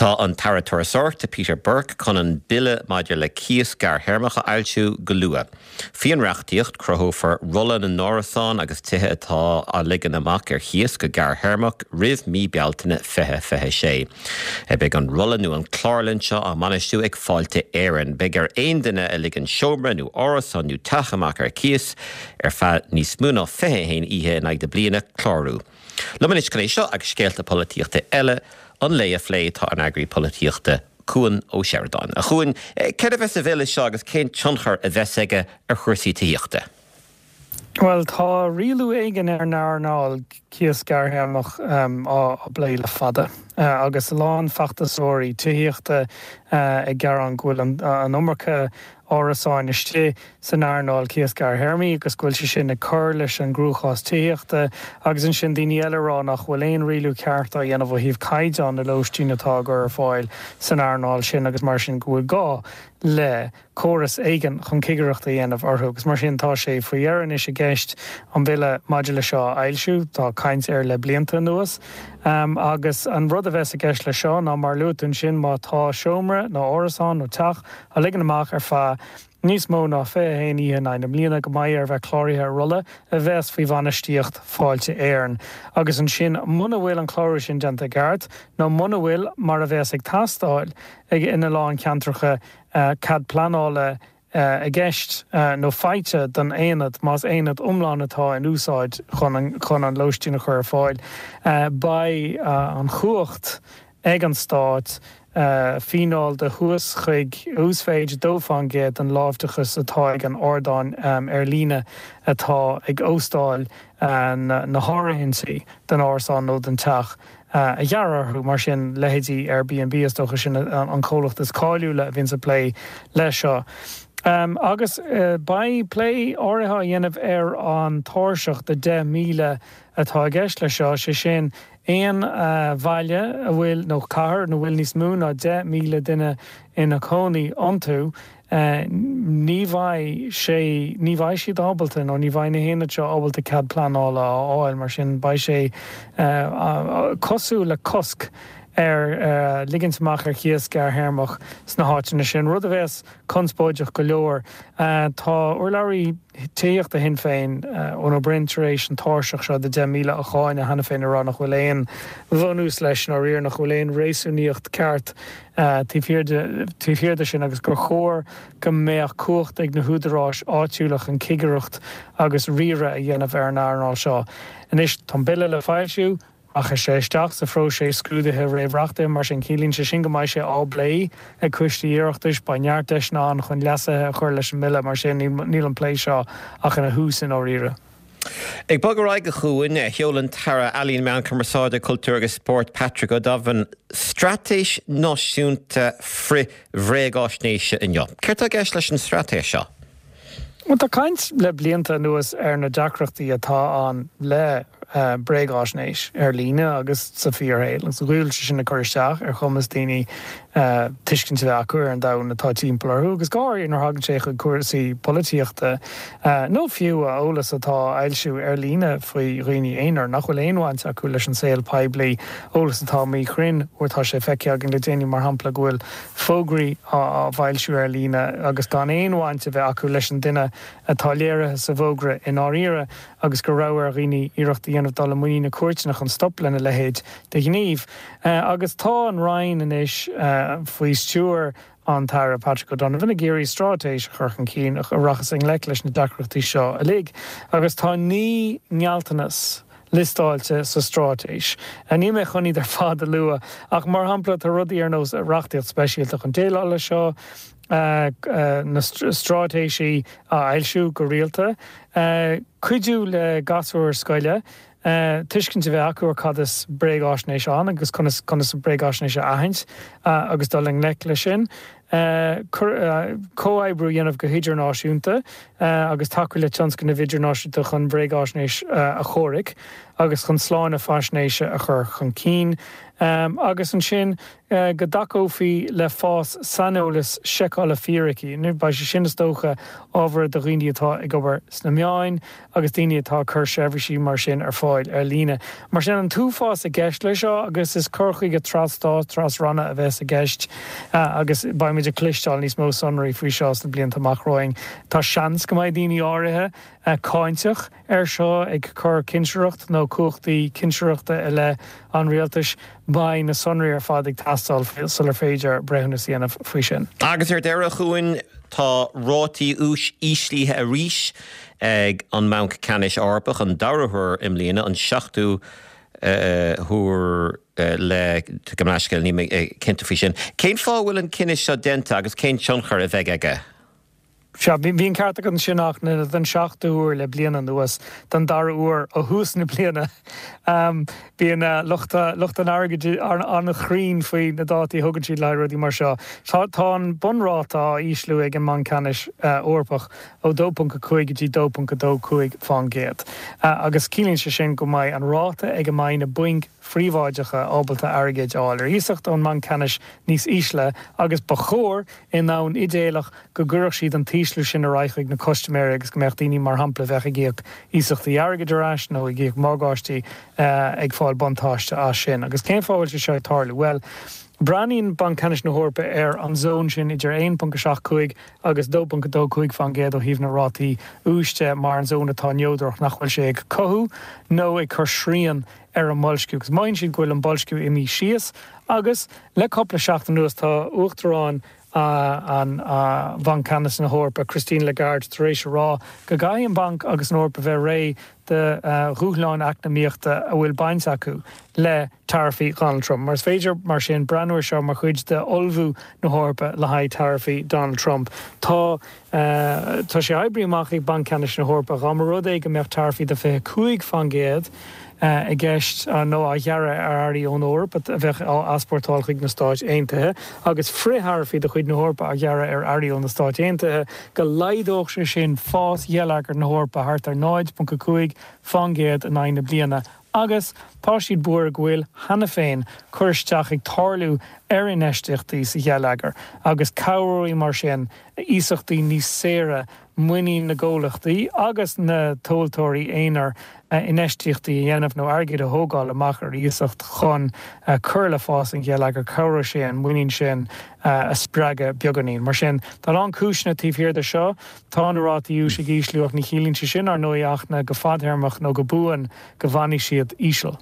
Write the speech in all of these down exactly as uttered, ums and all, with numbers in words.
Tá an Tarator sorta Peter Burke chun an bille maidir le cíos gar hermacha ailsiú go lua. Fion reachtaíocht crothófar rolla na Nórasáin agus tithe atá a ligan amach ar chios go gar hermach rih mí bealtaine fethe fethe sé. E beag an rolla nó an chlárlinn seo a manistú ag fáilte éireann, beag ar aon duine a ligan seomra nó árasán nó tachaach ar chios ar fe níos múna fethe hain ihe in ag de bliana chlárú. Lumanis cnééis seo ag scéalta políochta eile an lé a phlé tá an agri políochta Cuan ó Sheridan. A chuan, cead a bheits a bhéile seo agus cén tionchar a bheits aige ar chuirsaí tíochta? Well, tá rialú éigen ar náirnáil cíos gar hermach um, á bléile fada. Uh, agus lán fachtasóirí tíochta uh, ag gar an ghfuil an, an umarcha árasáin istí san airnáil cíos gar hermí agus ghfuil se sin na cur leis an grúchás tíochta agus an sin daoine eile rá nach bhfuil éon rialú cearta dhéanamh híomh caiideán na lóistíínatá gur ar fáil san airnáil sin agus mar sin gúil gá le córas éigen chun cigireachta dhéanamh orthu agus mar sin tá sé faoihearann is a gceist an bhile maidir seo ailsiú tá caint ar le blianta nuas um, agus an rud a bheits a gceist le seo ná mar luútain sin má tá seomra nó árasán nó teach a ligan amach ar fa níos mó ná fé héanaí in na mlíana go maiid ar bheith chláirithe rolla a bheits faoi bhanistíocht fáilte éireann. Agus an sin muna bhfuil an chláir sin deanta gart, nó muna bhfuil mar a bheits ag tastáil ag ina lán ceantracha uh, cad planála Uh, a gceist uh, nó feite don éanad más éanad umláin atá in úsáid chun an, chun an lóistína chur fáil. Uh, ba uh, an chuacht ag an stáit uh, fináil de thuas chuig úsféid dófangéad an láimhtachas atá ag an ordáin um, ar líne atá ag óstáil uh, na, na hárahinsaí den árasán nó den teach. Uh, a dheararthú mar sin lehéadí Airbnb is dócha sin an, an cólacht is cáiliú le bhíonn sa play leis seo. Um, agus uh, ba play áirithe dhéanamh ar an táirseach de de míle atá gceist le seo sé sin éon uh, bhaile a bhfuil nó cahar nó bhfuil níos mú ná de míle duine ina cónaí antú uh, ní bhaid sé ní bhaid siad ábalta nó ní bhaid na héanaid seo ábalta cad planála áil mar sin ba sé uh, uh, cosú le cosc ar uh, ligintamach ar chias gar hermach sna háitina sin rud a bheits conspóideach go leor. Uh, tá urlairí tíocht a hin féin uh, ón brintaréis an táirseach seo de de míle a cháin a hena féin ará nach bhfuil éon bhunús leis nó riar nach bhfuil éon réisúníocht ceart uh, tíhirirde sin agus gur chóir go méach cuacht ag na húdarráis áitiúlach an cigireacht agus riire a dhéanamh ar an airnáil seo. Inis tá bille le fáilsiú ach sé isteach sa fró sé scrúdathe réomhreachta mar sin cílín sé sin go maiid sé á blé ag cuistí iireachtas ba neartais ná an chun leasathe a chuir leis an mille mar sin níl an plé seo ach in a hús in áíire. Ag bag ráid go chuin heolann tara alíonn meán Cumarsáide Cultúr agus Sport Patrick O'Donovan stratéis náisiúnta fri bhréagáisnéise inniu. Ceirt a gceist leis an stratéis seo? Well, tá caint le blianta nuas ar na deacreachtaí atá an le uh, bréagáisnéis ar líne agus sa fíorhéil. Agus ghuiil sin na chuiristeach ar chumas daoine uh, tuiscint bheith acu ar an dam natá timpplairú, agus gáir ar hagann sé chu cuasaí polítíochta uh, nó fiú a ólas atá ailsiú ar líne faoi roioine éonar nach bhfuil éonhaint acu leis an saoil peblií ólas atá mí chrin uairtá sé feiceag an le déine mar hampla ghfuil fógraí a bhailsiú ar líne agus gan éonhaint a bheith acu leis an duine atá léirethe sa bhógra in áíire agus go raibh ar riine iireachta dhéanamh dal muoí na cuairteach an stop lena lehéid de gníomh. Uh, agus tá an rainn inis uh, faoi stúr an Tara Patrick O'Donovan a géirí strátéis churchan cín a rachas an lec leis na dacreachtaí seo a lig. Agus tá ní nealtanas listáilte sa strátéis. A ní mé chuní ar fád a lua ach mar hampla a rudaí ar nós a rachtaíocht speisialta chun déile seo Uh, uh, na strátéisi a ailsiú go rialta. Uh, cuidiú le gasúir scoile, uh, tuiscint bheith acu ar cadas bréagáisnéis an, agus conas bréagáisnéis a ahaint, uh, agus daling lec le sin. Uh, uh, Cóibrú dhéanamh go hidirnáisiúnta, uh, agus taú le tionsca na hidirnáisiúnta chun bréagáisnéis uh, a chóric, agus chun sláán a fáisnéise a chur chun cín. Um, agus an sin go dacóí le fás sanolalas seála fíraí, nu ba sé sinnastócha ábhar do riine atá ag gobar sna meáin agus daine atá chur sebhrisí mar sin ar fáil ar líne. Mar sin an túfás a gceist lei seo agus is curchaí go trastá tras ranna a bheits a gceist uh, agus ba méidir clisteáil níos mó sonraí faoi seo na blianta amachráing. Tá seans go mbeidh daoine áirithe uh, cáinteach ar seo ag chur cinseoireacht nó cuachtaí cinseoireachta eile an rialtas ba na sonraí ar fád ag tastal sular féidir breithna síanamh faoi sin. Agus ar deire chuin tá rátaí ús íslíthe a ríis ag an Mount Canis Arbach an darathir im líana an seachtú thuair le gomnaisceil ní cinnta faoi sin. Cén fá bhfuil an cinis seo denta agus cén tionchar a bheith aige? Se bhíon carta an sinach na den seachtúir le bliana nuas den dar uair ó hús na bliana. Um, Bhíon uh, luchta an airgid an chrín faoi na dátaí thugann siad le rudí mar seo. Tá an bunrátá íslú ag an Mount Canis uh, Orpach ó dó punca chuig dtí dó punca dó chuig fan géad. Uh, agus cílíonn se sin go mbeidh an ráta ag go mbeidh na buink phríomháideacha ábalta airgid áil. Ar íosacht ón Mount Canis níos ísle agus ba chóir in nán idéalach go gcuirfh siad an tíslú sin a reichaig na costuméir agus go mbeadh daoine mar hampla bheith ag géoch íosachtaí airgid arás nó ag géoch mágáistí uh, ag fáil bontáiste á sin. Agus cén fáil se seo tarla. Well, Braíonn Mount Canis na hórpa ar an zón sin idir one punca seach chuig agus two punca two chuig fan géad ó híomh na rátaí úste mar an zón atá neodrach nachfuil sé ag cothú nó ag chur srían ar an mbolsciú. Gus mainn siad gfuil an mbolsciú i mí síos agus le coppla seachtain nuas tá uachtarrán Uh, an uh, Mount Canis na hórpa Christine Lagarde taréis rá go gaiith an bank agus an hórpa bheith ré de uh, rúthláin eacnamaíochta a bhfuil baint acu le tarifaí Donald Trump. Mar féidir mar sin breanúir seo mar chuid de olbhú na hórpa le haid tarifaí Donald Trump. Tá uh, tá sé eibríomach ag Mount Canis na hórpa ga mar rud é go mbeadh tarifaí de fé chuig fan géad Uh, I gceist uh, nó a dhearra ar airí ón Eorpa a bheith asportáil chuig na Stáit Aontaithe agus frithharfaí de chuid na hórpa a dhearra ar airí ón na Stáit Aontaithe go leideoch sé sin fás dhéalagar na hórpa thart ar nine punca five fan géad a nine bliana. Agus páisiad buair ghfuil hena féin chuirsteach ag tarlú ar in eisteachtaí sa dhéalagar agus cabhróí mar sin íosachtaí níos séire muoine na ggólachtaí agus na tóiltóirí éonar uh, in eisteachtaí dhéanamh nó airgid a thógáil amach ar íosacht chun uh, chur le fás an dhéalagar cabhra sin muoín sin uh, a spreaga beaganín. Mar sin tá an cúisna tíobhhir de seo tá an rátaí ús ag ísliúach ní chilíonn si sin ar nuaachna go fadhearmach nó go buan go bhainigh siad ísil.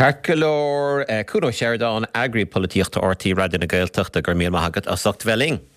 Carcolór uh, Cúnó Sheridan agri políochta ortaí raidir na Gaeltachta gur míl maithagad a socht bheling.